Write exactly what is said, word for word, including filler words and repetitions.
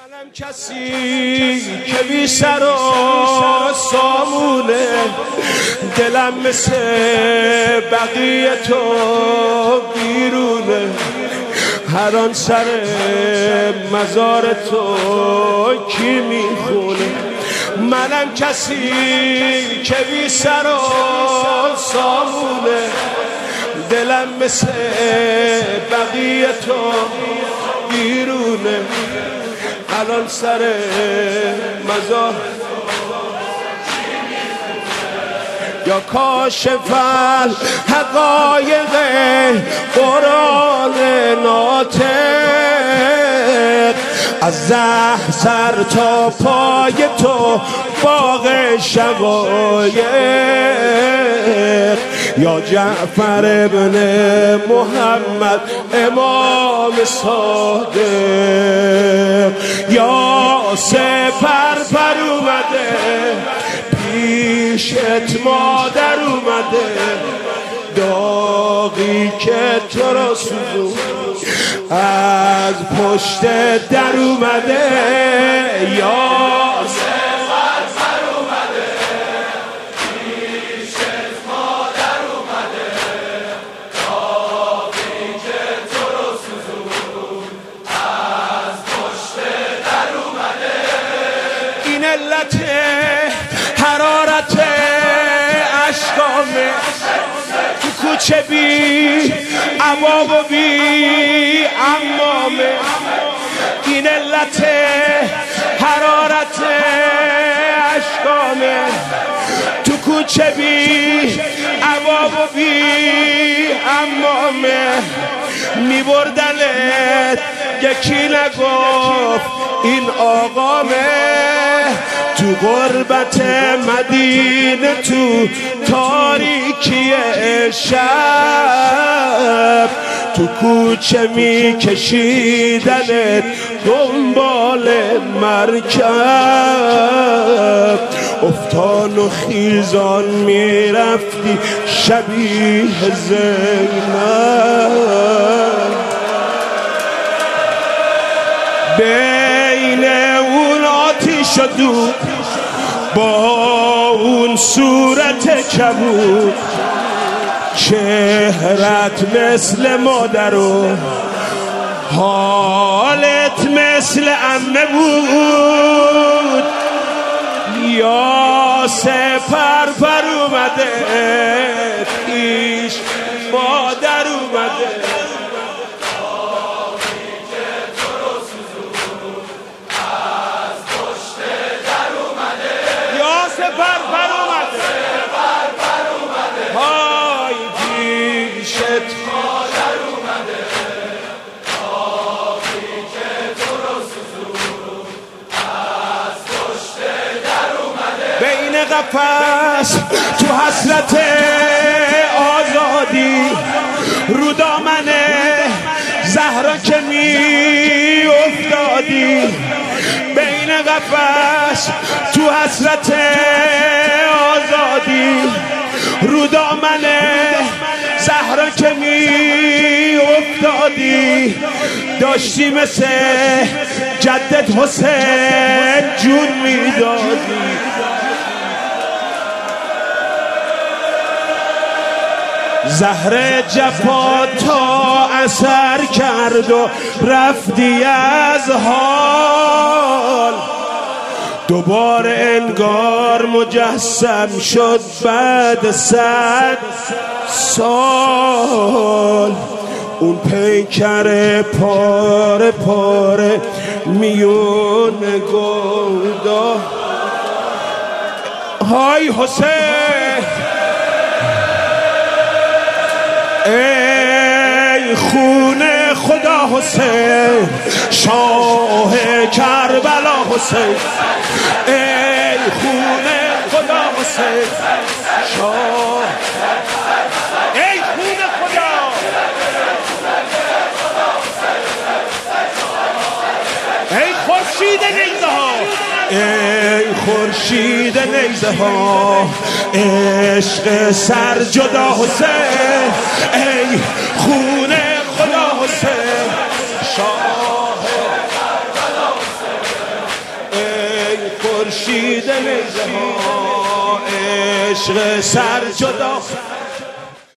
منم کسی که بی سر و سامونه، دلم مثل بقیه تو بیرونه، هر آن سر مزار تو کی میخونه. منم کسی که بی سر و سامونه، دلم مثل بقیه تو بیرونه، الان سر مزار یا کاشف الحقایق قرآن ناطق، از زه سر تا پای تو باغ شقایق، یا جعفر ابن محمد امام صادق، یا سپر پر اومده پیشت مادر اومده، داغی که تو را سوزون از پشت در اومده، یا سپر پر اومده پیشت مادر اومده، داغی که تو را سوزون از پشت در اومده. این علت حرارت اشکامه تو کوچه بی عباب و بی امامه، این علت حرارت اشکامه تو کوچه بی عباب و بی امامه، میبردنت یکی نگفت این آقامه، تو غربت مدینه تو تاریکی شب، تو کوچه می کشیدنت دنبال مرکب، افتان و خیزان می رفتی شبیه زینب، بین اون آتیش و دود با اون صورت کبود، چهرت مثل مادر و حالت مثل عمه بود، یا سپر پر اومده پیش مادر اومده، سپر پر اومده های پیشت مادر اومده، داغی که تو رو سوزون از پشت در اومده، بین قفس تو حسرت آزادی، رو دامن زهرا که می افتادی، بین قفس تو حسرت آزادی، رو دامن زهرا که می افتادی، داشتی مثل جدت حسین جون میدادی، زهر جفا تا اثر کرد و رفتی از حال، دوباره انگار مجسم شد بعد صد سال، اون پیکر پاره پاره میون گودا، های حسین ای خونه خدا حسین، شاه کربلا حسین، ای خونه خدا حسین، شاه ای خونه خدا، ای خورشید نیزه ها، ای خورشید نیزه ها، عشق سر جدا حسین، ای خونه خدا حسین، شاه ای خورشید لله ها عشق سر جدا